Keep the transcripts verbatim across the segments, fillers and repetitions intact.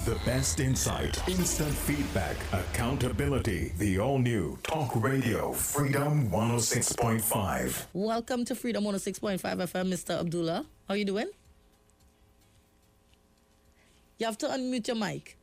The best insight, instant feedback, accountability. The all-new Talk Radio Freedom one oh six point five. Welcome to Freedom one oh six point five F M, Mister Abdullah. How you doing? You have to unmute your mic.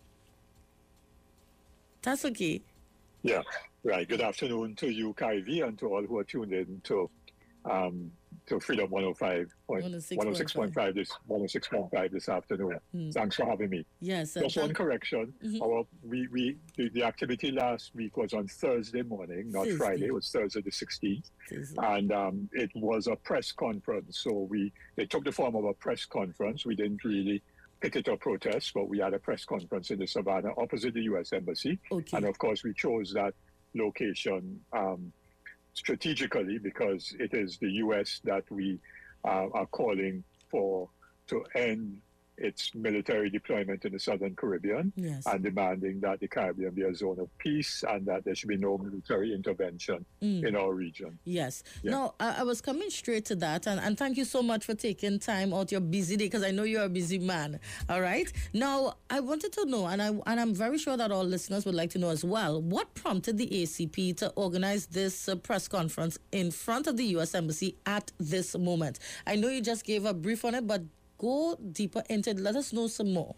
That's okay. Yeah, right. Good afternoon to you, Kyrie, and to all who are tuned in to um, to Freedom one oh five point one oh six point five this one oh six point five this afternoon. Mm. Thanks for having me. Yes. Just one correction. Mm-hmm. Our we, we the, the activity last week was on Thursday morning, not Thursday. Friday. It was Thursday the sixteenth, Thursday. and um, it was a press conference. So we they took the form of a press conference. We didn't really picket or protest, but we had a press conference in the Savannah opposite the U S Embassy. Okay. And of course, we chose that location um, strategically because it is the U S that we uh, are calling for to end its military deployment in the Southern Caribbean, yes. and demanding that the Caribbean be a zone of peace and that there should be no military intervention mm. in our region. Yes. Yeah. No, I, I was coming straight to that, and, and thank you so much for taking time out your busy day, because I know you're a busy man. All right. Now, I wanted to know, and, I, and I'm very sure that all listeners would like to know as well, what prompted the A C P to organize this uh, press conference in front of the U S Embassy at this moment? I know you just gave a brief on it, but go deeper into it. Let us know some more.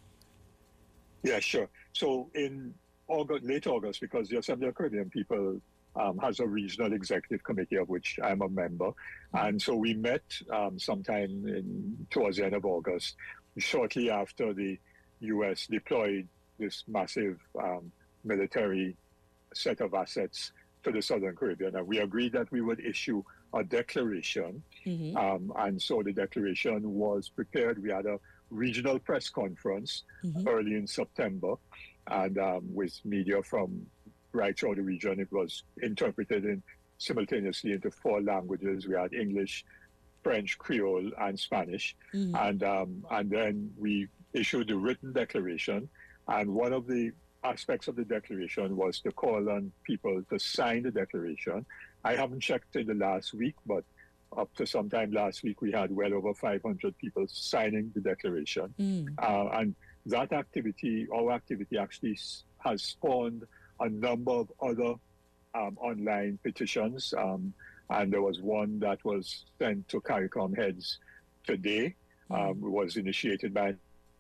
Yeah, sure. So in August, late August, because the Assembly of Caribbean People um, has a regional executive committee of which I'm a member. Mm-hmm. And so we met um, sometime in, towards the end of August, shortly after the U S deployed this massive um, military set of assets to the Southern Caribbean. And we agreed that we would issue a declaration. Mm-hmm. Um, and so the declaration was prepared. We had a regional press conference mm-hmm. early in September, and um, with media from right throughout the region. It was interpreted in simultaneously into four languages. We had English, French, Creole, and Spanish. Mm-hmm. And, um, and then we issued the written declaration. And one of the aspects of the declaration was to call on people to sign the declaration. I haven't checked in the last week, but up to sometime last week, we had well over five hundred people signing the declaration. Mm. Uh, and that activity, our activity actually has spawned a number of other um, online petitions. Um, and there was one that was sent to CARICOM heads today. Mm. Um, it was initiated by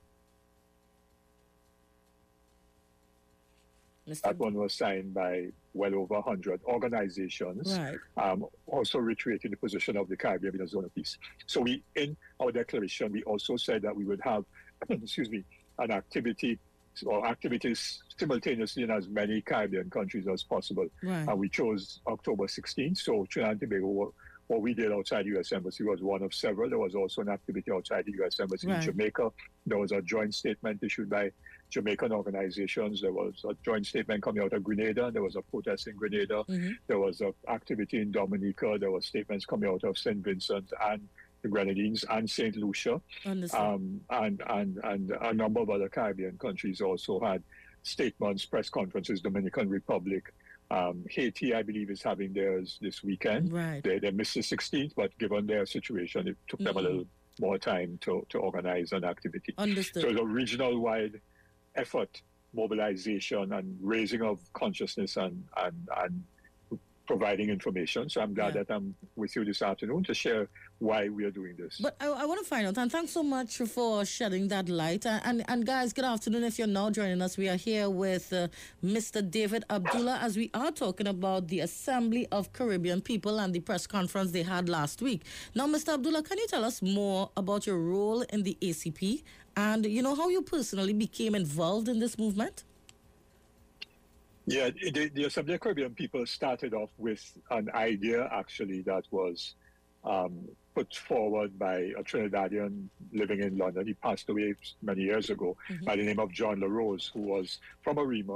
Mister That one was signed by well over one hundred organizations, right. um, also reiterating the position of the Caribbean in a zone of peace. So we, in our declaration, we also said that we would have, excuse me, an activity or activities simultaneously in as many Caribbean countries as possible. Right. And we chose October sixteenth. So Trinidad and Tobago, what, what we did outside the U S Embassy was one of several. There was also an activity outside the U S Embassy right. in Jamaica. There was a joint statement issued by Jamaican organizations. There was a joint statement coming out of Grenada. There was a protest in Grenada. Mm-hmm. There was an activity in Dominica. There were statements coming out of Saint Vincent and the Grenadines and Saint Lucia. Um, and, and, and a number of other Caribbean countries also had statements, press conferences. Dominican Republic. Um, Haiti, I believe, is having theirs this weekend. Right. They, they missed the sixteenth, but given their situation, it took mm-hmm. them a little more time to, to organize an activity. Understood. So it's a regional-wide effort, mobilization, and raising of consciousness and, and, and providing information. So I'm glad yeah. that I'm with you this afternoon to share why we are doing this. But I, I want to find out, and thanks so much for shedding that light. And, and, and guys, good afternoon. If you're now joining us, we are here with uh, Mister David Abdullah as we are talking about the Assembly of Caribbean People and the press conference they had last week. Now, Mister Abdullah, can you tell us more about your role in the A C P and, you know, how you personally became involved in this movement? Yeah, the, the Assembly of Caribbean People started off with an idea, actually, that was um, put forward by a Trinidadian living in London. He passed away many years ago mm-hmm. by the name of John LaRose, who was from Arima,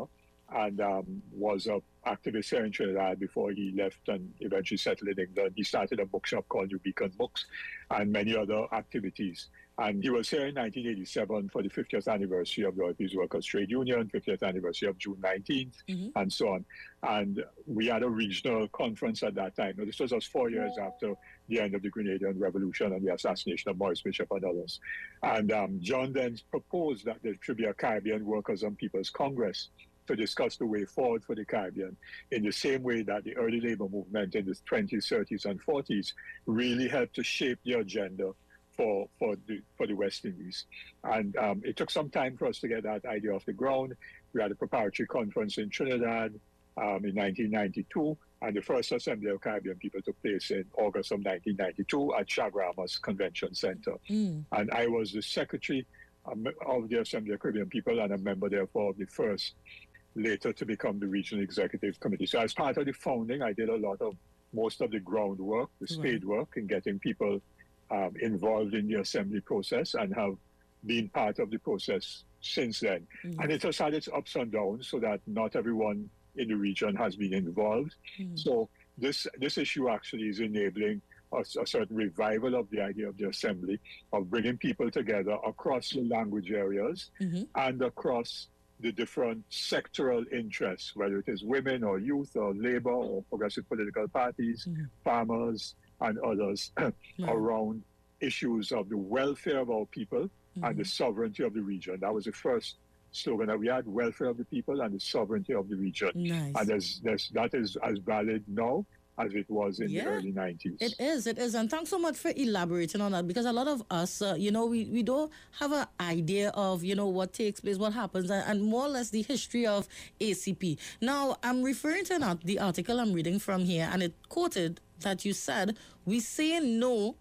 and um, was a activist here in Trinidad before he left and eventually settled in England. He started a bookshop called New Beacon Books and many other activities. And he was here in nineteen eighty-seven for the fiftieth anniversary of the Oil Fields Workers Trade Union, fiftieth anniversary of June nineteenth, mm-hmm. and so on. And we had a regional conference at that time. Now, this was just four years after the end of the Grenadian Revolution and the assassination of Maurice Bishop and others. And um, John then proposed that there should be a Caribbean Workers and People's Congress to discuss the way forward for the Caribbean in the same way that the early labor movement in the twenties, thirties, and forties really helped to shape the agenda for for the for the West Indies. And um, it took some time for us to get that idea off the ground. We had a preparatory conference in Trinidad um, in nineteen ninety-two, and the first Assembly of Caribbean People took place in August of nineteen ninety-two at Chaguaramas Convention Center. Mm. And I was the secretary um, of the Assembly of Caribbean People and a member, therefore, of the first, later to become the Regional Executive Committee. So as part of the founding, I did a lot of, most of the groundwork, the spade work in getting people Um, involved in the assembly process and have been part of the process since then. Mm-hmm. And it has had its ups and downs so that not everyone in the region has been involved. Mm-hmm. So this this issue actually is enabling a, a certain revival of the idea of the assembly, of bringing people together across the language areas mm-hmm. and across the different sectoral interests, whether it is women or youth or labor or progressive political parties, mm-hmm. farmers, and others yeah. around issues of the welfare of our people mm-hmm. and the sovereignty of the region. That was the first slogan that we had, welfare of the people and the sovereignty of the region. Nice. And there's, there's, that is as valid now as it was in yeah, the early nineties. It is, it is. And thanks so much for elaborating on that, because a lot of us, uh, you know, we, we don't have an idea of, you know, what takes place, what happens, and, and more or less the history of A C P. Now, I'm referring to an, the article I'm reading from here, and it quoted that you said, we say no,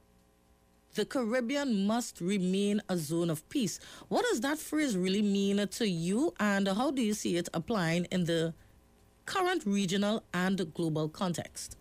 the Caribbean must remain a zone of peace. What does that phrase really mean to you, and how do you see it applying in the current regional and global context?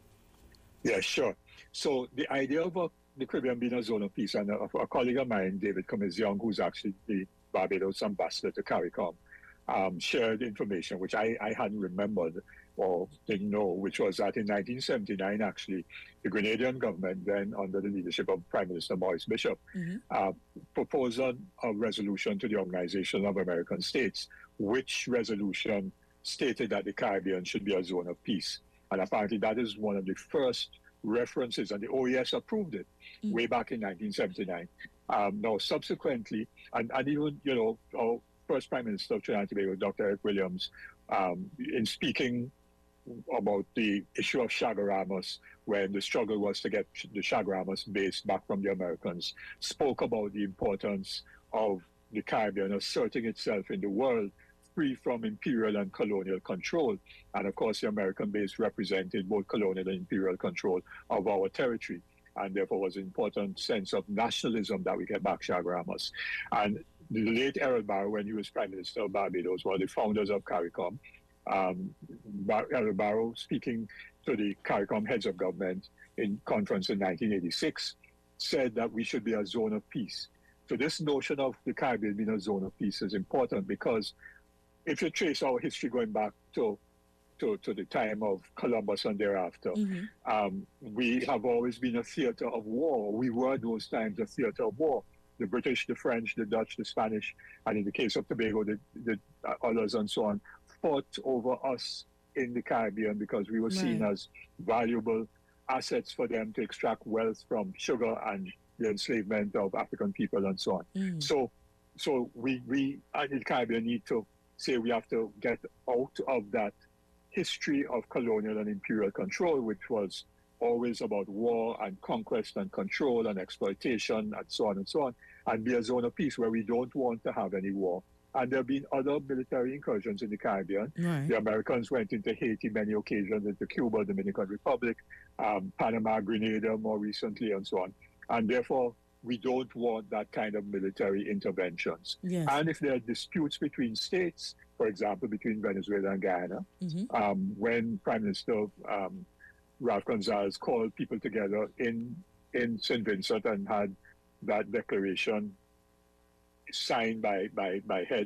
Yeah, sure. So the idea of a, the Caribbean being a zone of peace, and a, a colleague of mine, David Cummins Young, who's actually the Barbados ambassador to CARICOM, um, shared information which I, I hadn't remembered or didn't know, which was that in nineteen seventy-nine, actually, the Grenadian government, then under the leadership of Prime Minister Maurice Bishop, mm-hmm. uh, proposed a, a resolution to the Organization of American States, which resolution stated that the Caribbean should be a zone of peace. And apparently that is one of the first references, and the O E S approved it mm-hmm. way back in nineteen seventy-nine. Um, now, subsequently, and, and even, you know, our first Prime Minister of Trinidad and Tobago, Doctor Eric Williams, um, in speaking about the issue of Chaguaramas, when the struggle was to get the Chaguaramas base back from the Americans, spoke about the importance of the Caribbean asserting itself in the world free from imperial and colonial control. And of course, the American base represented both colonial and imperial control of our territory. And therefore was an important sense of nationalism that we get back Chaguaramas. And the late Errol Barrow, when he was Prime Minister of Barbados, one of the founders of CARICOM, um, Bar- Errol Barrow, speaking to the CARICOM heads of government in conference in nineteen eighty-six, said that we should be a zone of peace. So this notion of the Caribbean being a zone of peace is important, because if you trace our history going back to to, to the time of Columbus and thereafter, mm-hmm. um, we have always been a theater of war. We were those times a theater of war. The British, the French, the Dutch, the Spanish, and in the case of Tobago, the, the others and so on, fought over us in the Caribbean because we were right. seen as valuable assets for them to extract wealth from sugar and the enslavement of African people and so on. Mm. So so we, we in the Caribbean need to say we have to get out of that history of colonial and imperial control, which was always about war and conquest and control and exploitation and so on and so on, and be a zone of peace where we don't want to have any war. And there have been other military incursions in the Caribbean. Right. The Americans went into Haiti many occasions, into Cuba, Dominican Republic, um, Panama, Grenada more recently, and so on. And therefore, we don't want that kind of military interventions. Yes. And if there are disputes between states, for example, between Venezuela and Guyana, mm-hmm. um, when Prime Minister um, Ralph Gonzalez called people together in, in Saint Vincent and had that declaration signed by, by, by heads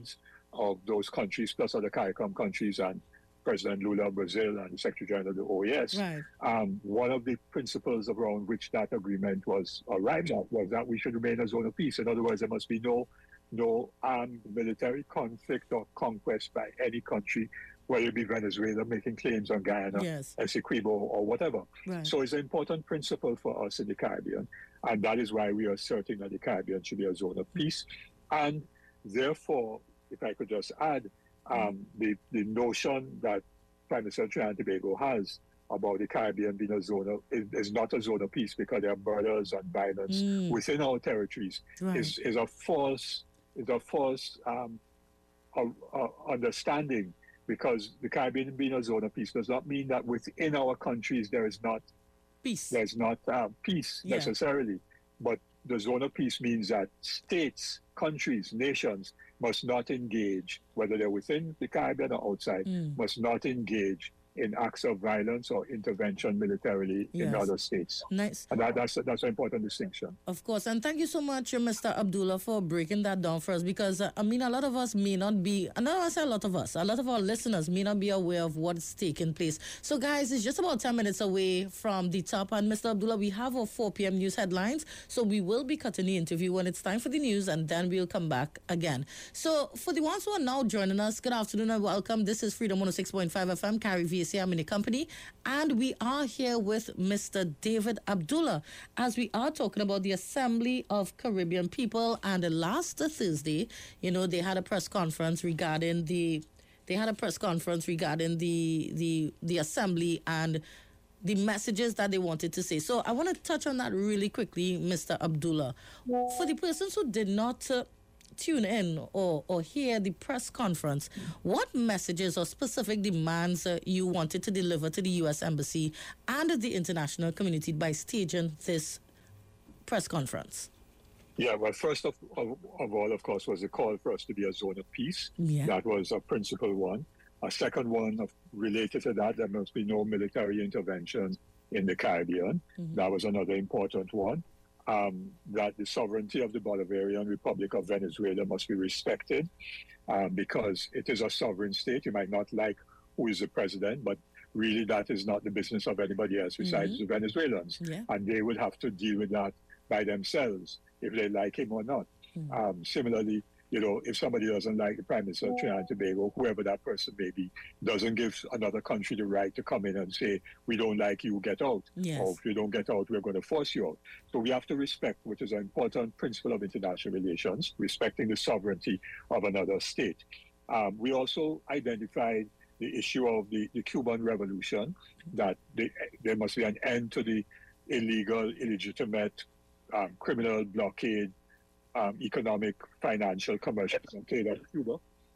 of those countries, plus other CARICOM countries and President Lula of Brazil and the Secretary General of the O A S. Right. Um, one of the principles around which that agreement was arrived at was that we should remain a zone of peace. In other words, there must be no no armed military conflict or conquest by any country, whether it be Venezuela making claims on Guyana, Yes. Essequibo, or whatever. Right. So it's an important principle for us in the Caribbean, and that is why we are asserting that the Caribbean should be a zone of peace. And therefore, if I could just add, um, the, the notion that Prime Minister Trinidad and Tobago has about the Caribbean being a zone of, is, is not a zone of peace because there are murders and violence Mm. within our territories, Right. is, is a false, is a false um, a, a understanding, because the Caribbean being a zone of peace does not mean that within our countries there is not Peace. there's not uh, peace Yeah. necessarily, but the zone of peace means that states, countries, nations must not engage, whether they're within the Caribbean or outside, Mm. must not engage in acts of violence or intervention militarily in Yes. other states. Nice. And that, that's, that's an important distinction. Of course, and thank you so much, uh, Mister Abdullah, for breaking that down for us, because, uh, I mean, a lot of us may not be, and I don't say a lot of us, a lot of our listeners may not be aware of what's taking place. So, guys, it's just about ten minutes away from the top, and Mister Abdullah, we have our four p.m. news headlines, so we will be cutting the interview when it's time for the news, and then we'll come back again. So, for the ones who are now joining us, good afternoon and welcome. This is Freedom one oh six point five F M, Carrie V C. I'm in the company, and we are here with Mister David Abdullah as we are talking about the Assembly of Caribbean People. And last Thursday, you know, they had a press conference regarding the they had a press conference regarding the the the assembly and the messages that they wanted to say. So I want to touch on that really quickly, Mister Abdullah. For the persons who did not uh, tune in or, or hear the press conference, what messages or specific demands uh, you wanted to deliver to the U S Embassy and the international community by staging this press conference? Yeah, well, first of, of, of all, of course, was the call for us to be a zone of peace. Yeah. That was a principal one. A second one of, related to that, there must be no military intervention in the Caribbean. Mm-hmm. That was another important one. Um, that the sovereignty of the Bolivarian Republic of Venezuela must be respected um, because it is a sovereign state. You might not like who is the president, but really that is not the business of anybody else besides Mm-hmm. the Venezuelans. Yeah. And they would have to deal with that by themselves if they like him or not. Mm-hmm. Um, similarly, you know, if somebody doesn't like the Prime Minister of Trinidad and Tobago, whoever that person may be, doesn't give another country the right to come in and say, we don't like you, get out. Yes. Or if you don't get out, we're going to force you out. So we have to respect, which is an important principle of international relations, respecting the sovereignty of another state. Um, we also identified the issue of the, the Cuban Revolution, that the, there must be an end to the illegal, illegitimate, um, criminal blockade, Um, economic, financial, commercial blockade of Cuba,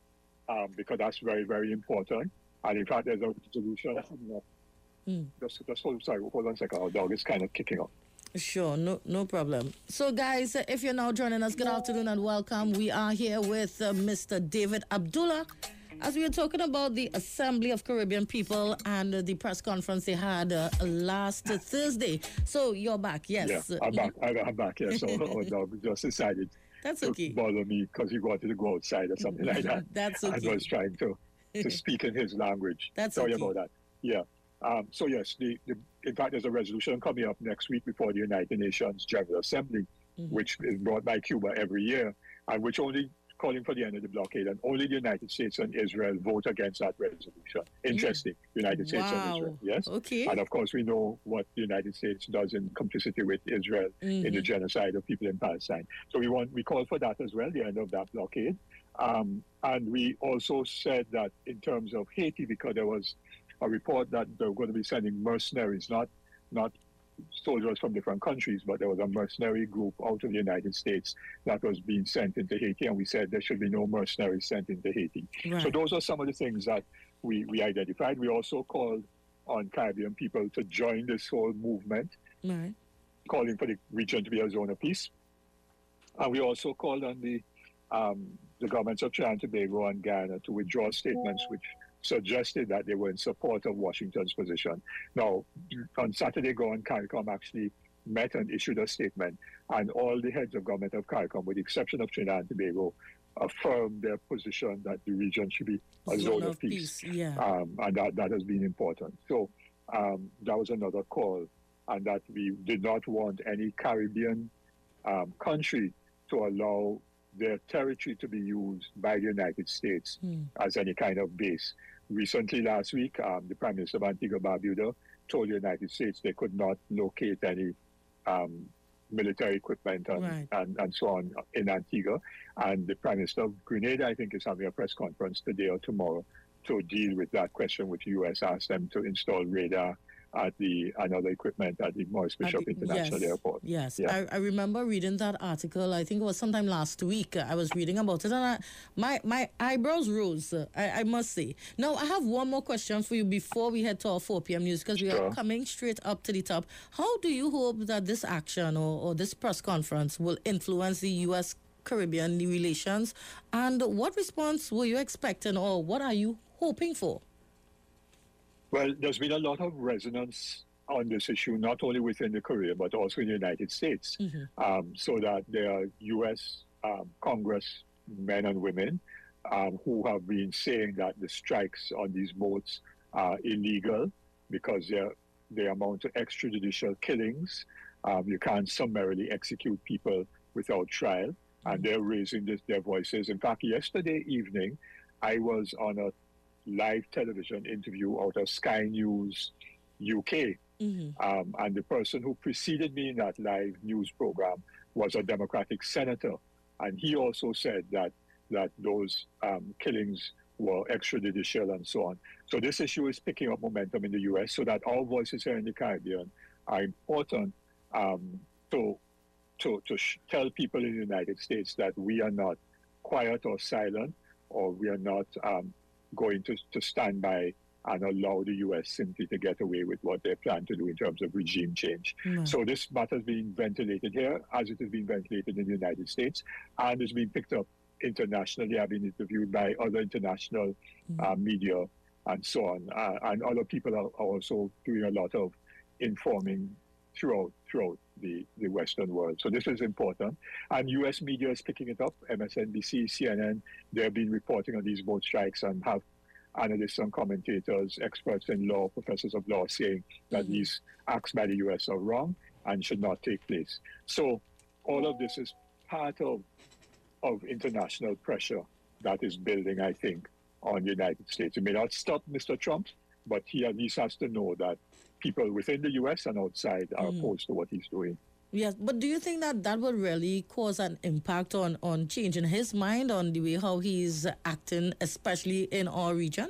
um, because that's very, very important. And in fact, there's a resolution. Mm. Just, just hold, sorry, hold on a second. Our dog is kind of kicking up. Sure, no no problem. So, guys, uh, if you're now joining us, good afternoon and welcome. We are here with uh, Mister David Abdullah as we are talking about the Assembly of Caribbean People and uh, the press conference they had uh, last uh, Thursday. So, you're back, yes. Yeah, I'm back. I'm back, yeah. So our dog just decided That's to okay. bother me because he wanted to go outside or something like that. That's And okay. was trying to, to speak in his language. That's Sorry okay. about that. Yeah. Um, so yes, the, the, in fact, there's a resolution coming up next week before the United Nations General Assembly, Mm-hmm. which is brought by Cuba every year, and which only calling for the end of the blockade, and only the United States and Israel vote against that resolution. Interesting, United States Wow. and Israel, yes. Okay. And of course, we know what the United States does in complicity with Israel in the genocide of people in Palestine. So we want we call for that as well, the end of that blockade. Um, and we also said that in terms of Haiti, because there was a report that they were going to be sending mercenaries, not not soldiers from different countries, but there was a mercenary group out of the United States that was being sent into Haiti, and we said there should be no mercenaries sent into Haiti. Right. So those are some of the things that we, we identified. We also called on Caribbean people to join this whole movement, Right. calling for the region to be a zone of peace. And we also called on the um, the governments of Trinidad and Tobago and Guyana to withdraw statements which suggested that they were in support of Washington's position. Now, on Saturday gone, CARICOM actually met and issued a statement, and all the heads of government of CARICOM, with the exception of Trinidad and Tobago, affirmed their position that the region should be a zone, zone of, of peace. peace. Yeah. Um, and that, that has been important. So um, that was another call, and that we did not want any Caribbean um, country to allow their territory to be used by the United States mm. as any kind of base. Recently, last week, um, the Prime Minister of Antigua Barbuda told the United States they could not locate any um, military equipment and, right. and, and so on in Antigua. And the Prime Minister of Grenada, I think, is having a press conference today or tomorrow to deal with that question, which the U S asked them to install radar at the another equipment at the Maurice Bishop the, International yes, Airport. Yes, yeah. I, I remember reading that article. I think it was sometime last week. I was reading about it, and I, my my eyebrows rose. I, I must say. Now I have one more question for you before we head to our four p.m. news, because we sure. are coming straight up to the top. How do you hope that this action or, or this press conference will influence the U S Caribbean relations, and what response were you expecting, or what are you hoping for? Well, there's been a lot of resonance on this issue, not only within the Caribbean, but also in the United States, mm-hmm. um, so that there are U S um, Congress men and women um, who have been saying that the strikes on these boats are illegal because they amount to extrajudicial killings. Um, you can't summarily execute people without trial, mm-hmm. and they're raising this, their voices. In fact, yesterday evening, I was on a live television interview out of Sky News U K. Mm-hmm. Um, and the person who preceded me in that live news program was a Democratic senator. And he also said that, that those um, killings were extrajudicial and so on. So this issue is picking up momentum in the U S, so that our voices here in the Caribbean are important um, to, to, to sh- tell people in the United States that we are not quiet or silent, or we are not um, going to, to stand by and allow the U S simply to get away with what they plan to do in terms of regime change. Mm. So this matter has been ventilated here, as it has been ventilated in the United States, and it's been picked up internationally. I've been interviewed by other international mm. uh, media and so on. Uh, and other people are also doing a lot of informing throughout throughout the, the Western world. So this is important. And U S media is picking it up. M S N B C, C N N, they've been reporting on these boat strikes and have analysts and commentators, experts in law, professors of law saying that mm-hmm. these acts by the U S are wrong and should not take place. So all of this is part of, of international pressure that is building, I think, on the United States. It may not stop Mister Trump, but he at least has to know that people within the U S and outside are mm. opposed to what he's doing. Yes, but do you think that that will really cause an impact on, on changing his mind on the way how he's acting, especially in our region?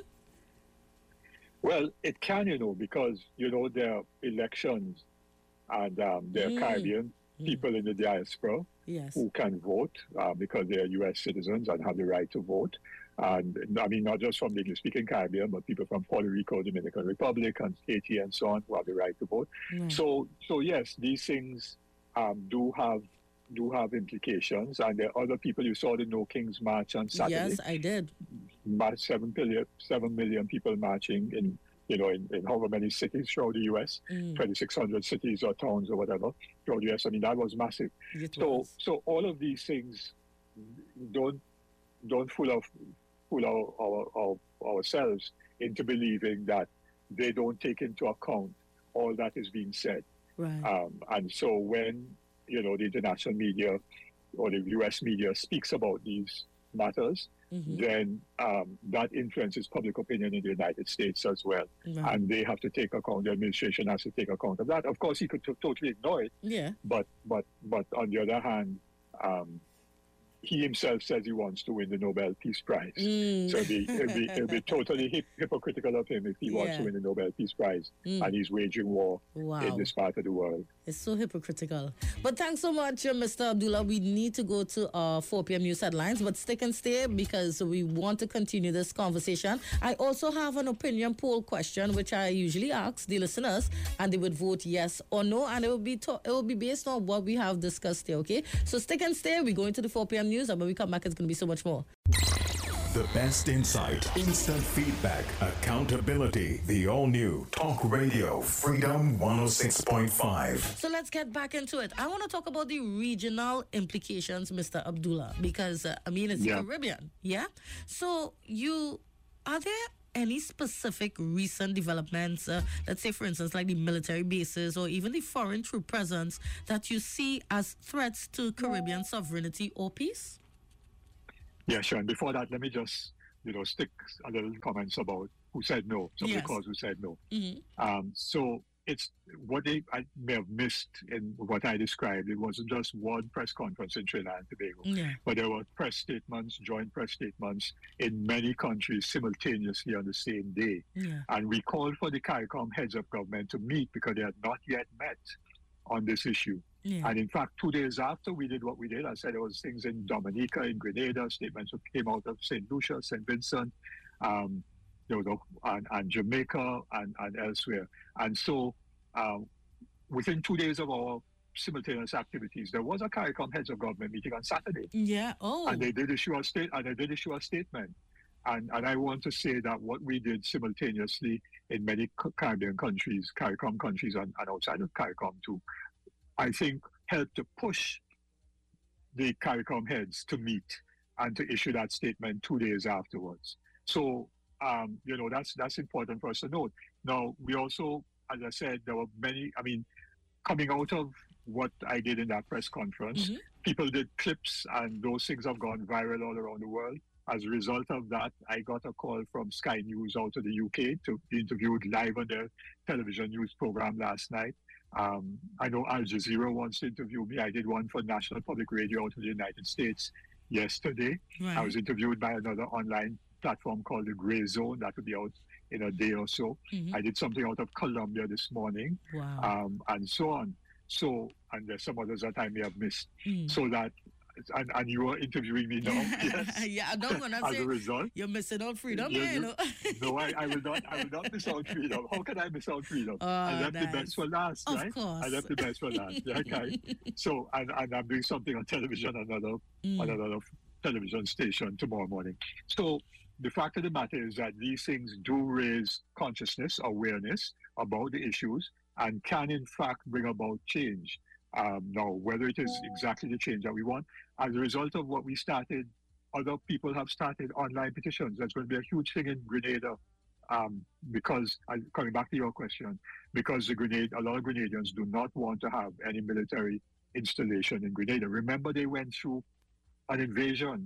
Well, it can, you know, because, you know, there are elections and um, there are mm. Caribbean mm. people in the diaspora yes. who can vote uh, because they are U S citizens and have the right to vote. And I mean, not just from the English-speaking Caribbean, but people from Puerto Rico, Dominican Republic, and Haiti, and so on, who have the right to vote. Mm. So, so yes, these things um, do have do have implications. And there are other people. You saw the No Kings March on Saturday. Yes, I did. Seven million, seven million people marching in, you know, in, in however many cities throughout the U S, mm. twenty-six hundred cities or towns or whatever throughout the U S. I mean, that was massive. It so, was. so all of these things don't don't fool of. Fool our, our, our, ourselves into believing that they don't take into account all that is being said. Right. Um, and so when, you know, the international media or the U S media speaks about these matters, mm-hmm. then um, that influences public opinion in the United States as well. Right. And they have to take account, the administration has to take account of that. Of course, he could t- totally ignore it. Yeah. But, but, but on the other hand, um, he himself says he wants to win the Nobel Peace Prize. Mm. So it'd be, it'd be, it'd be totally hip, hypocritical of him if he yeah. wants to win the Nobel Peace Prize mm. and he's waging war wow. in this part of the world. It's so hypocritical. But thanks so much, uh, Mister Abdullah. We need to go to our four p.m. news headlines, but stick and stay because we want to continue this conversation. I also have an opinion poll question, which I usually ask the listeners, and they would vote yes or no, and it will be to- it will be based on what we have discussed here, okay? So stick and stay. We go into the four p.m. news, and when we come back, it's going to be so much more. The best insight, instant feedback, accountability. The all-new Talk Radio Freedom one oh six point five. So let's get back into it. I want to talk about the regional implications, Mister Abdullah, because, uh, I mean, it's Yeah. the Caribbean, yeah? So you, are there any specific recent developments, uh, let's say, for instance, like the military bases or even the foreign troop presence that you see as threats to Caribbean sovereignty or peace? Yeah, sure. And before that, let me just, you know, stick a little comments about who said no. So Yes. because who said no. Mm-hmm. Um, so it's what they I may have missed in what I described. It wasn't just one press conference in Trinidad and Tobago, Yeah. but there were press statements, joint press statements in many countries simultaneously on the same day. Yeah. And we called for the CARICOM heads of government to meet because they had not yet met on this issue. Yeah. And in fact, two days after we did what we did, I said there was things in Dominica, in Grenada, statements that came out of Saint Lucia, Saint Vincent, um, you know, and, and Jamaica and, and elsewhere. And so um, within two days of our simultaneous activities, there was a CARICOM heads of government meeting on Saturday. Yeah. Oh. And they did issue a state and they did issue a statement. And and I want to say that what we did simultaneously in many Caribbean countries, CARICOM countries and, and outside of CARICOM too, I think helped to push the CARICOM heads to meet and to issue that statement two days afterwards. So, um, you know, that's that's important for us to note. Now, we also, as I said, there were many, I mean, coming out of what I did in that press conference, Mm-hmm. people did clips and those things have gone viral all around the world. As a result of that, I got a call from Sky News out of the U K to be interviewed live on their television news program last night. Um, I know Al Jazeera wants to interview me. I did one for National Public Radio out of the United States yesterday. Right. I was interviewed by another online platform called the Gray Zone. That will be out in a day or so. Mhm. I did something out of Colombia this morning, Wow. um, and so on. So, and there's some others that I may have missed. Mm. So that, and, and you are interviewing me now, yes. Yeah, I don't want to As say a result, you're missing out freedom, you- yeah, you you- know. no, I, I will not. I will not miss out freedom. How can I miss out freedom? Oh, I left the nice. best for last, Of right? course. I left the best for last. Yeah, okay. So, and, and I'm doing something on television, another Mm. on another television station tomorrow morning. So, the fact of the matter is that these things do raise consciousness, awareness about the issues, and can in fact bring about change. Um, now, whether it is exactly the change that we want, as a result of what we started, other people have started online petitions. That's going to be a huge thing in Grenada, um, because, uh, coming back to your question, because the Grenade, a lot of Grenadians do not want to have any military installation in Grenada. Remember, they went through an invasion,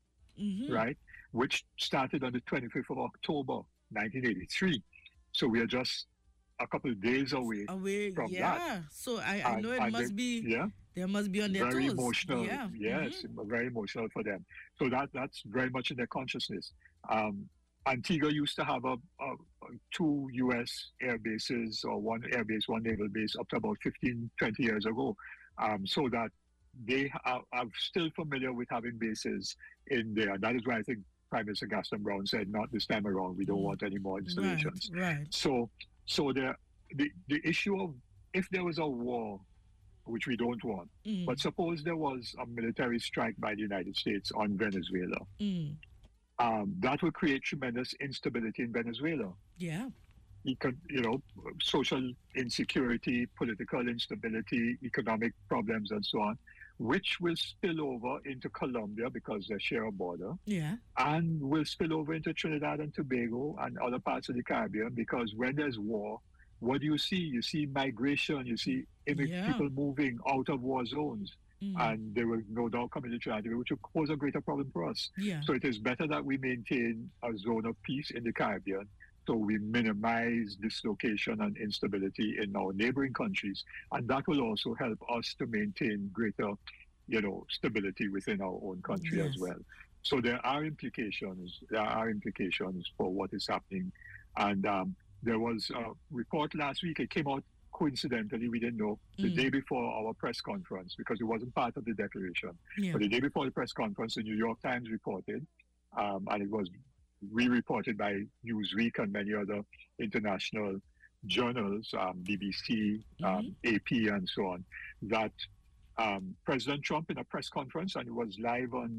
Mhm. right, which started on the twenty-fifth of October, nineteen eighty-three. So we are just a couple of days away. Away, from yeah. that. So I, I And- know it and must they- be, Yeah. they must be on their Very toes. emotional. Yeah. Yes, Mhm. very emotional for them. So that that's very much in their consciousness. Um, Antigua used to have a, a, a two U S air bases or one air base, one naval base up to about fifteen, twenty years ago. Um, so that they are, are still familiar with having bases in there. That is why I think Prime Minister Gaston Brown said, not this time around, we don't Mm. want any more Right, installations. right. So, so the, the the issue of if there was a war, which we don't want, Mm. but suppose there was a military strike by the United States on Venezuela, Mm. um, that would create tremendous instability in Venezuela. Yeah. You could, you know, social insecurity, political instability, economic problems, and so on, which will spill over into Colombia because they share a border, Yeah. and will spill over into Trinidad and Tobago and other parts of the Caribbean, because when there's war, what do you see? You see migration, you see immig- Yeah. people moving out of war zones, Mm. and they will no doubt come into Trinidad, which will pose a greater problem for us. Yeah. So it is better that we maintain a zone of peace in the Caribbean, so we minimize dislocation and instability in our neighboring countries, and that will also help us to maintain greater, you know, stability within our own country Yes. as well. So there are implications. There are implications for what is happening, and um, there was a report last week. It came out coincidentally. We didn't know the Mm. day before our press conference because it wasn't part of the declaration. Yeah. But the day before the press conference, the New York Times reported, um, and it was re-reported by Newsweek and many other international journals, um, B B C, um, A P, and so on, that um, President Trump in a press conference, and it was live on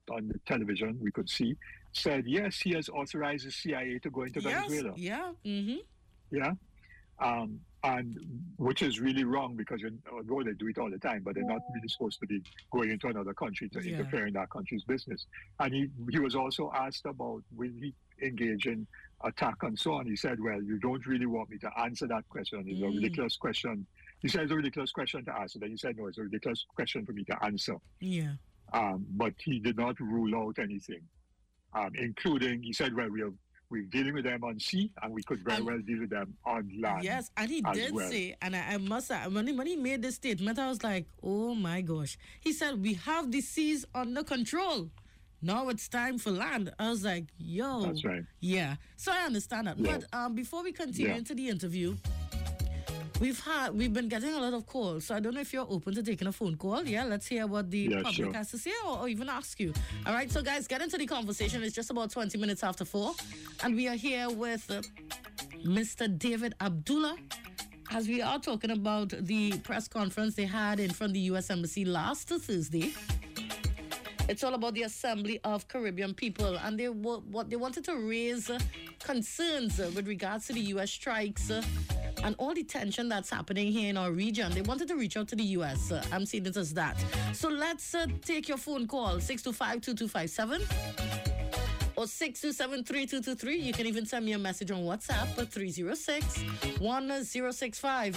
on the television, we could see, said, yes, he has authorized the C I A to go into Yes. Venezuela. Yeah. Mm-hmm. Yeah. Um, and which is really wrong because you know, they do it all the time, but they're not really supposed to be going into another country to Yeah. interfere in that country's business. And he, he was also asked about will he engage in attack and so on. He said, well, you don't really want me to answer that question. It's Mm. a ridiculous question. He said it's a ridiculous question to answer. Then he said, no, it's a ridiculous question for me to answer. Yeah. Um, but he did not rule out anything, um, including, he said, well, we are, we're dealing with them on sea and we could very And- well deal with them on land. Yes, and he as did well. say, and I, I must say, when he, when he made this statement, I was like, oh my gosh. He said, we have the seas under control. Now it's time for land. I was like, yo. That's right. Yeah. So I understand that. Yeah. But um, before we continue Yeah. into the interview, we've had we've been getting a lot of calls. So I don't know if you're open to taking a phone call. Yeah, let's hear what the Yeah, public sure. has to say or, or even ask you. All right, so guys, get into the conversation. It's just about twenty minutes after four. And we are here with uh, Mister David Abdullah, as we are talking about the press conference they had in front of the U S Embassy last Thursday. It's all about the Assembly of Caribbean People, and they wa- what they wanted to raise uh, concerns uh, with regards to the U S strikes uh, and all the tension that's happening here in our region. They wanted to reach out to the U S. Uh, I'm seeing it as that. So let's uh, take your phone call, six two five, two two five seven or six two seven, three two two three. You can even send me a message on WhatsApp at three oh six, one oh six five.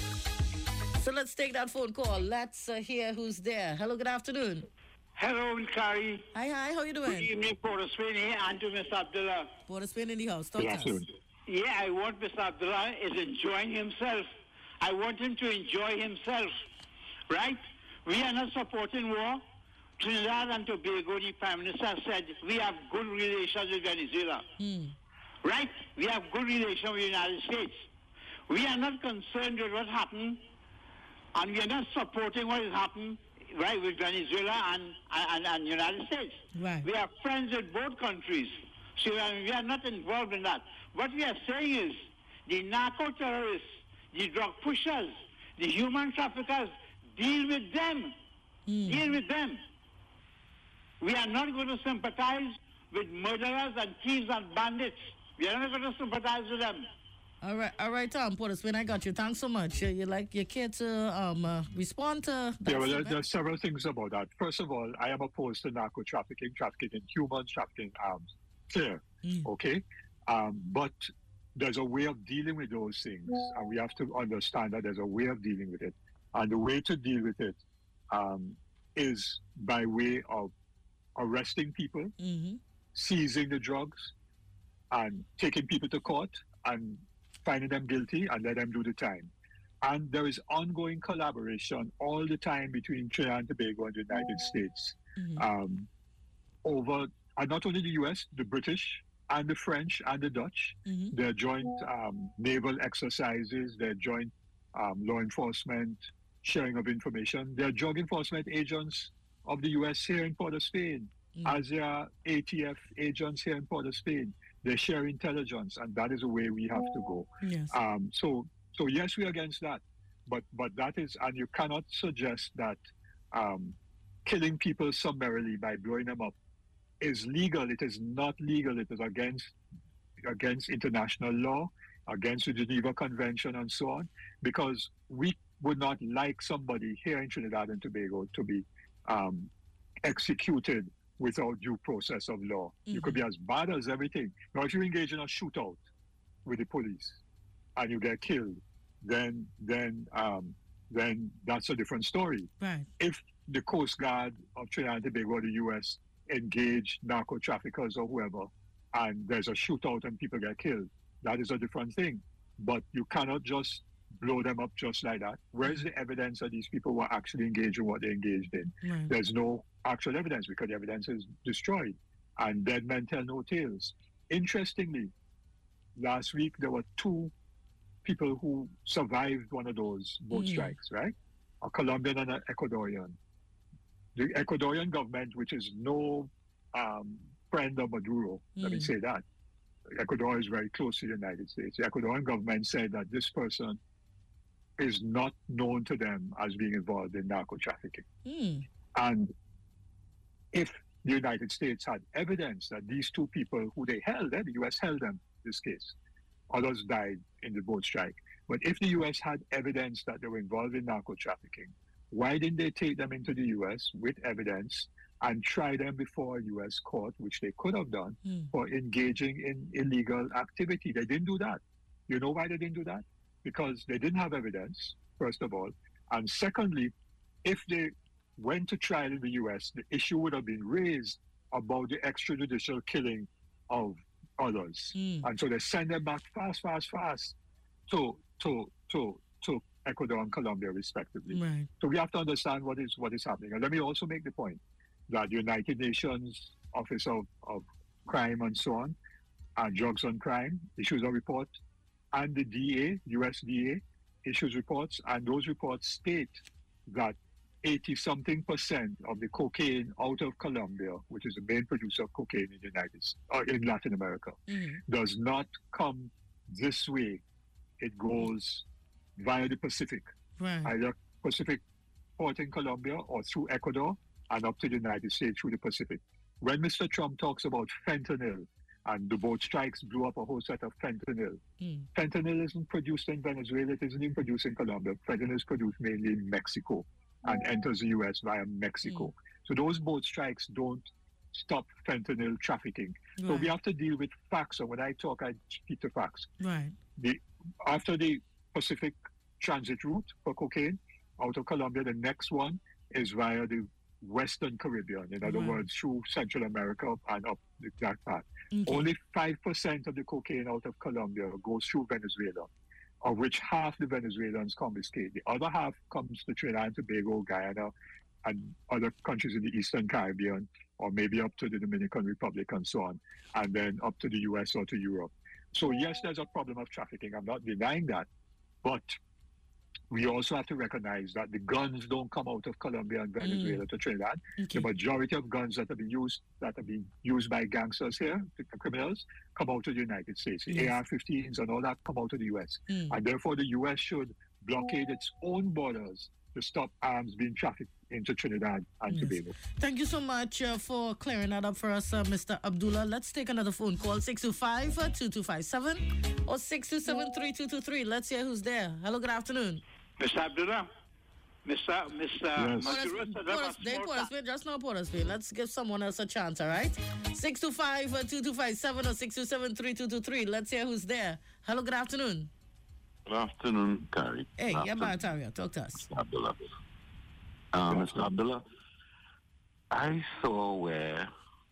So let's take that phone call. Let's uh, hear who's there. Hello, good afternoon. Hello, Kari. Hi, hi, how you Good doing? evening, Port of Spain here, and to Mister Abdullah. Port of Spain in the house. Talk Good to us. afternoon. Yeah, I want Mister Abdullah is enjoying himself. I want him to enjoy himself, right? We are not supporting war. Trinidad and Tobago, the Prime Minister said, we have good relations with Venezuela. Hmm. Right? We have good relations with the United States. We are not concerned with what happened, and we are not supporting what has happened, right, with Venezuela and, and, and United States. Right. We are friends with both countries. So uh, we are not involved in that. What we are saying is the narco-terrorists, the drug pushers, the human traffickers, deal with them. Mm. Deal with them. We are not going to sympathize with murderers and thieves and bandits. We are not going to sympathize with them. All right, all right, Tom Port of Spain, I got you. Thanks so much. Uh, you like your kid to um, uh, respond to that Yeah, well, there, statement? there are several things about that. First of all, I am opposed to narco trafficking, trafficking in humans, trafficking in arms. Clear, Mm. okay? Um, but there's a way of dealing with those things, and we have to understand that there's a way of dealing with it. And the way to deal with it um, is by way of arresting people, Mm-hmm. seizing the drugs, and taking people to court and finding them guilty and let them do the time. And there is ongoing collaboration all the time between Trinidad and Tobago and the United States Mm-hmm. um, over, and not only the U S, the British and the French and the Dutch, Mm-hmm. their joint um, naval exercises, their joint um, law enforcement, sharing of information. They're drug enforcement agents of the U S here in Port of Spain, Mm. as there are A T F agents here in Port of Spain. They share intelligence, and that is the way we have to go. Yes. Um, so, so yes, we're against that, but but that is, and you cannot suggest that um, killing people summarily by blowing them up is legal. It is not legal. It is against against international law, against the Geneva Convention, and so on. Because we would not like somebody here in Trinidad and Tobago to be um, executed without due process of law. You could be as bad as everything. Now, if you engage in a shootout with the police and you get killed, then then um, then that's a different story. Right. If the Coast Guard of Trinidad and Tobago or the U S engage narco traffickers or whoever, and there's a shootout and people get killed, that is a different thing. But you cannot just blow them up just like that. Where's the evidence that these people were actually engaged in what they engaged in? Right. There's no actual evidence because the evidence is destroyed, and dead men tell no tales. Interestingly, last week there were two people who survived one of those boat Mm. strikes, right? A Colombian and an Ecuadorian. The Ecuadorian government, which is no um, friend of Maduro, let me Mm. say that. Ecuador is very close to the United States. The Ecuadorian government said that this person is not known to them as being involved in narco trafficking. Mm. And if the United States had evidence that these two people who they held, eh, the U S held them in this case. Others died in the boat strike. But if the U S had evidence that they were involved in narco trafficking, why didn't they take them into the U S with evidence and try them before a U S court, which they could have done, mm. for engaging in illegal activity? They didn't do that. You know why they didn't do that? Because they didn't have evidence, first of all. And secondly, if they went to trial in the U S, the issue would have been raised about the extrajudicial killing of others. Mm. And so they send them back fast, fast, fast to, to, to, to Ecuador and Colombia, respectively. Right. So we have to understand what is what is happening. And let me also make the point that the United Nations Office of, of Crime and so on, and Drugs on Crime, issues a report, and the D A, U S D A, issues reports, and those reports state that eighty-something percent of the cocaine out of Colombia, which is the main producer of cocaine in the United States, or in Latin America, mm-hmm. does not come this way. It goes via the Pacific, right. either Pacific port in Colombia or through Ecuador and up to the United States through the Pacific. When Mister Trump talks about fentanyl and the boat strikes blew up a whole set of fentanyl, mm. fentanyl isn't produced in Venezuela, it isn't even produced in Colombia. Fentanyl is produced mainly in Mexico and enters the U S via Mexico. Mm. So those boat strikes don't stop fentanyl trafficking. Right. So we have to deal with facts. And when I talk, I speak to facts. Right. The, after the Pacific transit route for cocaine out of Colombia, the next one is via the Western Caribbean. In other right. words, through Central America and up that path. Okay. Only five percent of the cocaine out of Colombia goes through Venezuela, of which half the Venezuelans confiscate. The other half comes to Trinidad and Tobago, Guyana, and other countries in the Eastern Caribbean, or maybe up to the Dominican Republic and so on, and then up to the U S or to Europe. So yes, there's a problem of trafficking. I'm not denying that. But we also have to recognize that the guns don't come out of Colombia and Venezuela mm. to Trinidad. Okay. The majority of guns that have been used that have been used by gangsters here, the criminals, come out of the United States. The yes. A R fifteens and all that come out of the U S. Mm. And therefore the U S should blockade its own borders to stop arms being trafficked into Trinidad and yes. Tobago. Thank you so much uh, for clearing that up for us, uh, Mister Abdullah. Let's take another phone call, six two five, two two five seven or six two seven, three two two three. Let's hear who's there. Hello, good afternoon. Mister Abdullah. Mister Mister Yes. They put us in, just now put us in. Let's give someone else a chance, all right? six two five, two two five seven or six two seven, three two two three. Let's hear who's there. Hello, good afternoon. Good afternoon, Carrie. Hey, yeah, Barataria, talk to us. Mister Abdullah. Uh, Mister Abdullah, I saw where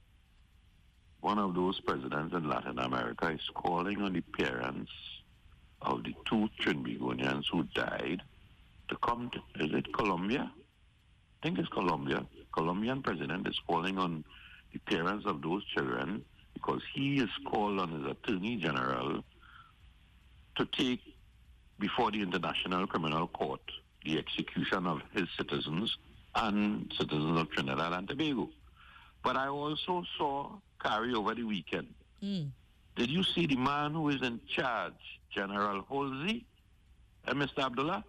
one of those presidents in Latin America is calling on the parents of the two Trinbagonians who died to come to, is it Colombia? I think it's Colombia. Colombian president is calling on the parents of those children because he is called on his attorney general to take before the International Criminal Court the execution of his citizens and citizens of Trinidad and Tobago. But I also saw Carrie over the weekend. Mm. Did you see the man who is in charge, General Halsey, uh, Mister Abdullah?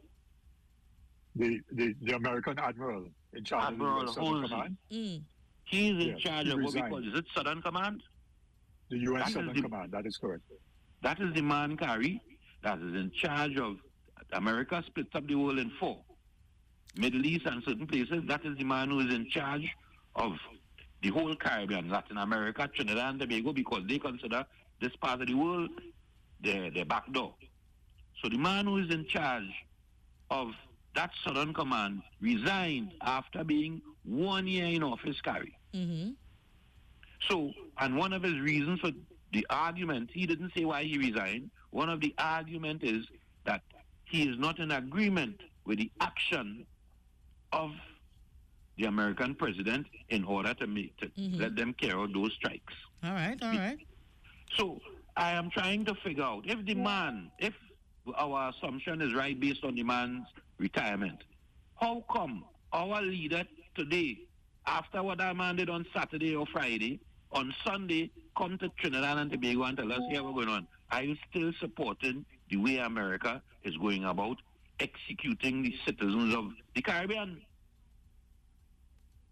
The, the the American admiral in charge Admiral of the Southern Command? Mm. He is in yes, charge of what we call, is it Southern Command? The U S That Southern the, Command, that is correct. That is the man, Carrie, that is in charge of America splits up the world in four. Middle East and certain places, that is the man who is in charge of the whole Caribbean, Latin America, Trinidad and Tobago, because they consider this part of the world their, their back door. So the man who is in charge of that Southern Command resigned after being one year in office, Carrie. Mm-hmm. So, and one of his reasons for the argument, he didn't say why he resigned. One of the argument is that he is not in agreement with the action of the American president in order to make to mm-hmm. let them carry out those strikes. All right, all right. So I am trying to figure out if the man, if our assumption is right based on the man's retirement, how come our leader today, after what that man did on Saturday or Friday, on Sunday, come to Trinidad and Tobago and tell us, here what's going on? Are you still supporting the way America is going about executing the citizens of the Caribbean?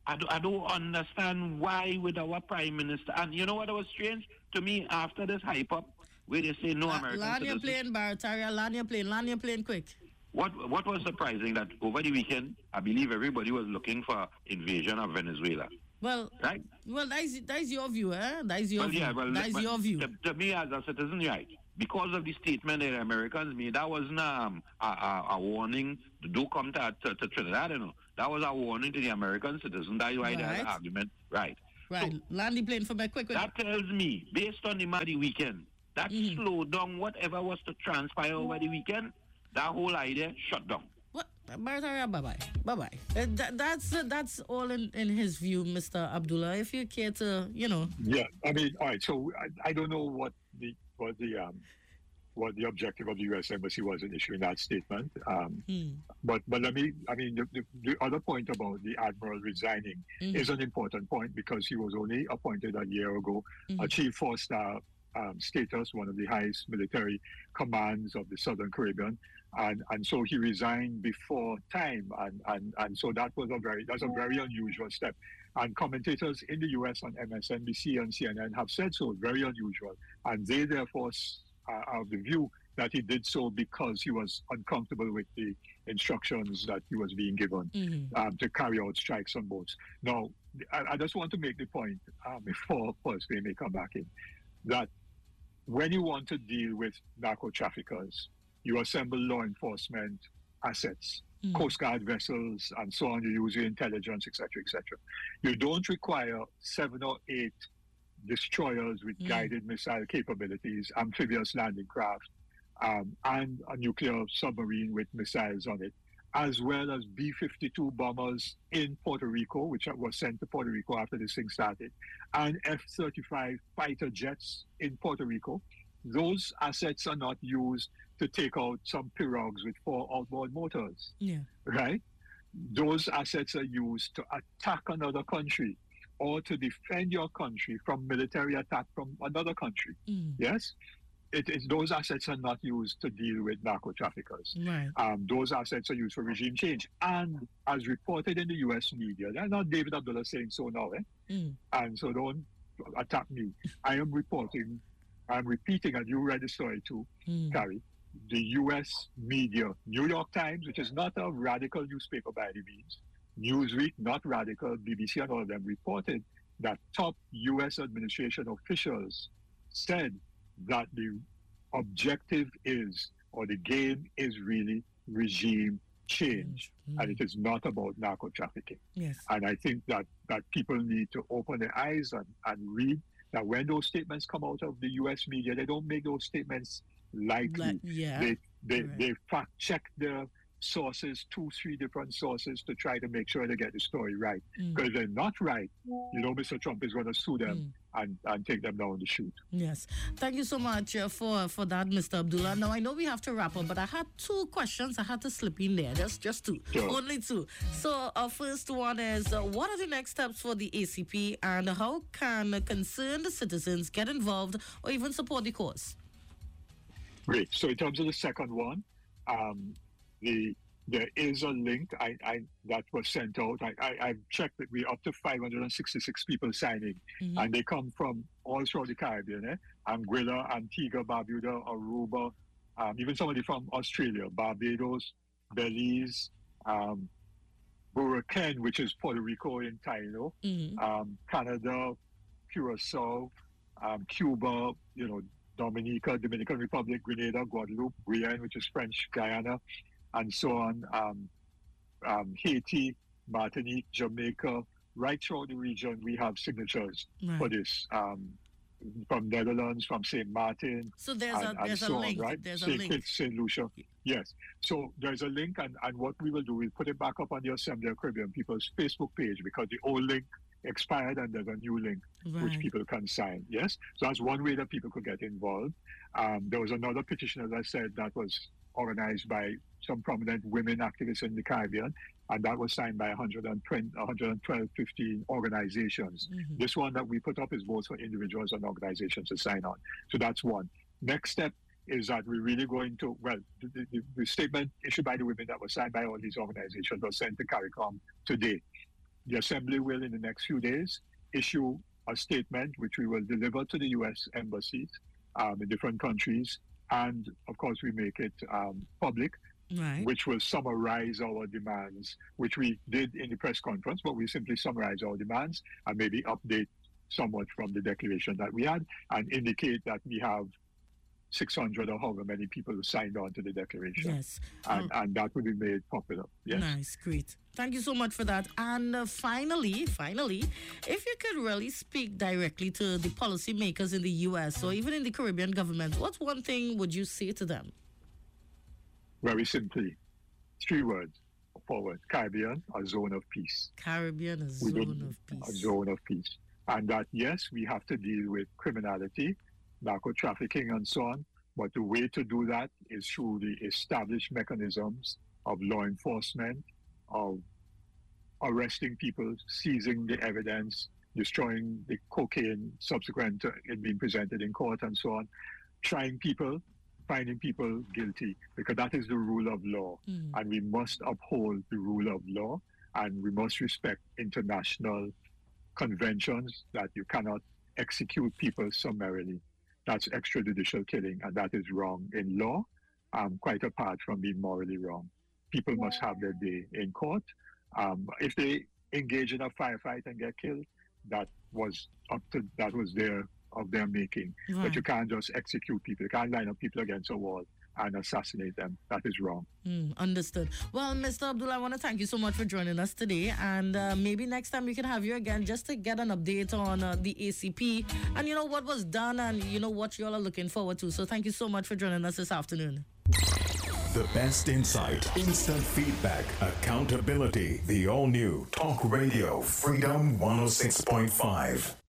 I, do, I don't understand why with our prime minister. And you know what was strange? To me, after this hype up, where they say no La- American land your citizens. plane, Barataria. Land your plane. Land your plane quick. What what was surprising that over the weekend, I believe everybody was looking for invasion of Venezuela. Well, right? Well, that's that's your view, eh? That's your Well, view. yeah, well, that's but your view. To, to me, as a citizen, right? Because of the statement that the Americans made, that wasn't um, a, a, a warning. Don't come to, to, to Trinidad, you know. That was a warning to the American citizens. That's why Right. they had an argument. Right. Right. So, land the plane for me, quick, quick. that tells me, based on the ma- the weekend, that Mm-hmm. slowed down whatever was to transpire over the weekend. That whole idea shut down. What? Barataria, bye-bye. Bye-bye. Uh, that, that's uh, that's all in, in his view, Mister Abdullah. If you care to, you know. Yeah, I mean, all right. So I, I don't know what the what the um what the objective of the U S Embassy was in issuing that statement. Um, Hmm. but but let me. I mean, the, the, the other point about the admiral resigning Mhm. is an important point because he was only appointed a year ago, Mhm. achieved four-star um, status, one of the highest military commands of the Southern Caribbean. And and so he resigned before time, and, and, and so that was a very that's a very unusual step. And commentators in the U S on M S N B C and C N N have said so, very unusual. And they therefore s- are of the view that he did so because he was uncomfortable with the instructions that he was being given Mhm. um, to carry out strikes on boats. Now, I, I just want to make the point uh, before first they may come back in that when you want to deal with narco traffickers, you assemble law enforcement assets, Mm. Coast Guard vessels, and so on. You use your intelligence, et cetera, et cetera. You don't require seven or eight destroyers with Mm. guided missile capabilities, amphibious landing craft, um, and a nuclear submarine with missiles on it, as well as B fifty-two bombers in Puerto Rico, which was sent to Puerto Rico after this thing started, and F thirty-five fighter jets in Puerto Rico. Those assets are not used to take out some pirogues with four outboard motors, Yeah. right? Those assets are used to attack another country or to defend your country from military attack from another country. Mm. Yes? It is those assets are not used to deal with narco traffickers. Right. Um, those assets are used for regime change. And as reported in the U S media, that's not David Abdullah saying so now, eh? Mm. And so don't attack me. I am reporting, I'm repeating, and you read the story too, Mm. Carrie. The U S media, New York Times, which is not a radical newspaper by any means, Newsweek, not radical, B B C and all of them reported that top U S administration officials said that the objective is, or the game is really regime change, Mm. and it is not about narco trafficking. Yes. And I think that, that people need to open their eyes and, and read that when those statements come out of the U S media, they don't make those statements lightly. Like, yeah. They they, Right. they fact check the sources, two, three different sources to try to make sure they get the story right. Mm. Because if they're not right, you know, Mister Trump is going to sue them Mm. and, and take them down the chute. Yes. Thank you so much uh, for for that, Mister Abdullah. Now, I know we have to wrap up, but I had two questions I had to slip in there. Just, just two. Sure. Only two. So, our first one is, uh, what are the next steps for the A C P, and how can uh, concerned citizens get involved or even support the cause? Great. So in terms of the second one, um, the there is a link I, I that was sent out. I, I, I've checked that we're up to five hundred sixty-six people signing, Mhm. and they come from all throughout the Caribbean, eh? Anguilla, Antigua, Barbuda, Aruba, um, even somebody from Australia, Barbados, Belize, um, Boroken, which is Puerto Rico in Taino, Mhm. um, Canada, Curacao, um, Cuba, you know, Dominica, Dominican Republic, Grenada, Guadeloupe, Guyana, which is French Guyana, and so on, um, um, Haiti, Martinique, Jamaica, right throughout the region, we have signatures for Right. this. Um, from Netherlands, from Saint Martin, So, there's and, a and there's so a on, link. right? There's a Saint link. Kitts, Saint Lucia. Yes. So there's a link, and, and what we will do, we'll put it back up on the Assembly of Caribbean People's Facebook page because the old link expired and there's a new link which Right. people can sign. Yes. So that's one way that people could get involved. Um, there was another petition, as I said, that was organized by some prominent women activists in the Caribbean, and that was signed by one hundred twenty, one hundred twelve, fifteen organizations. Mhm. This one that we put up is both for individuals and organizations to sign on. So that's one. Next step is that we're really going to, well, the, the, the statement issued by the women that was signed by all these organizations was sent to CARICOM today. the Assembly will, in the next few days, issue a statement which we will deliver to the U S embassies um, in different countries. And, of course, we make it um, public, right, which will summarize our demands, which we did in the press conference, but we simply summarize our demands and maybe update somewhat from the declaration that we had and indicate that we have six hundred or however many people who signed on to the declaration. Yes. And, Oh. and that will be made popular. Yes. Nice, great. Thank you so much for that. And uh, finally, finally, if you could really speak directly to the policymakers in the U S or even in the Caribbean government, what one thing would you say to them? Very simply, three words, four words: Caribbean, a zone of peace. Caribbean, a We zone don't- of A peace. zone of peace. And that, yes, we have to deal with criminality, narco trafficking, and so on. But the way to do that is through the established mechanisms of law enforcement, of arresting people, seizing the evidence, destroying the cocaine subsequent to it being presented in court, and so on, trying people, finding people guilty, because that is the rule of law. Mm. And we must uphold the rule of law, and we must respect international conventions that you cannot execute people summarily. That's extrajudicial killing, and that is wrong in law, um, quite apart from being morally wrong. People must have their day in court. Um, if they engage in a firefight and get killed, that was up to that was their of their making. Right. But you can't just execute people. You can't line up people against a wall and assassinate them. That is wrong. Mm, understood. Well, Mister Abdullah, I want to thank you so much for joining us today. And uh, maybe next time we can have you again just to get an update on uh, the A C P and, you know, what was done and, you know, what you all are looking forward to. So thank you so much for joining us this afternoon. The best insight, instant feedback, accountability. The all new Talk Radio Freedom one oh six point five.